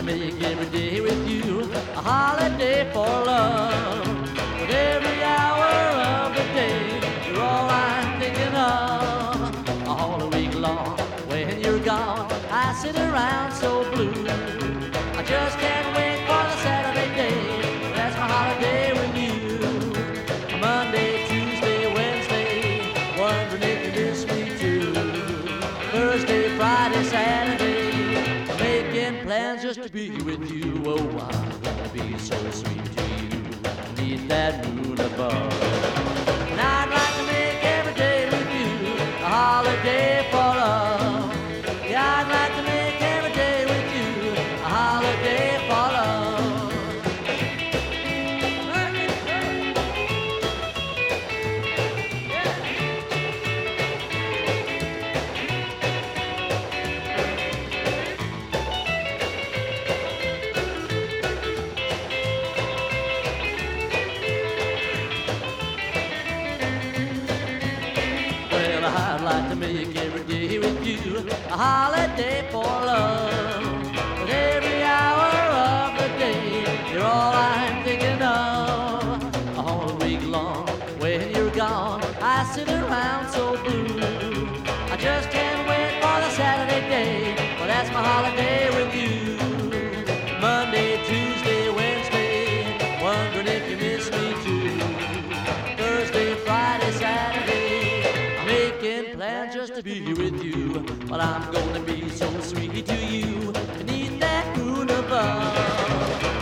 to make every day with you a holiday for love. But every hour of the day, you're all I'm thinking of. All the week long, when you're gone, I sit around so blue. I just can't wait for the Saturday day. That's my holiday with you. Monday, Tuesday, Wednesday, wondering if you miss me too. Thursday, Friday, Saturday, making plans just to be with you. Oh, I'm gonna be so sweet to you, beneath that moon above. And I'd like to make every day with you a holiday for love. Yeah, I'd like to make every day with you a holiday for love. Well, I'd like to make every day with you a holiday for love. But every hour of the day, you're all I'm thinking of. All the week long, when you're gone, I sit around so blue. I just can't wait for the Saturday day, well, that's my holiday with you. Monday, Tuesday, Wednesday, wondering if you miss me too. Thursday, Friday, Saturday, I'm making plans just to be with you. Well, I'm gonna be so sweet to you, beneath that moon above.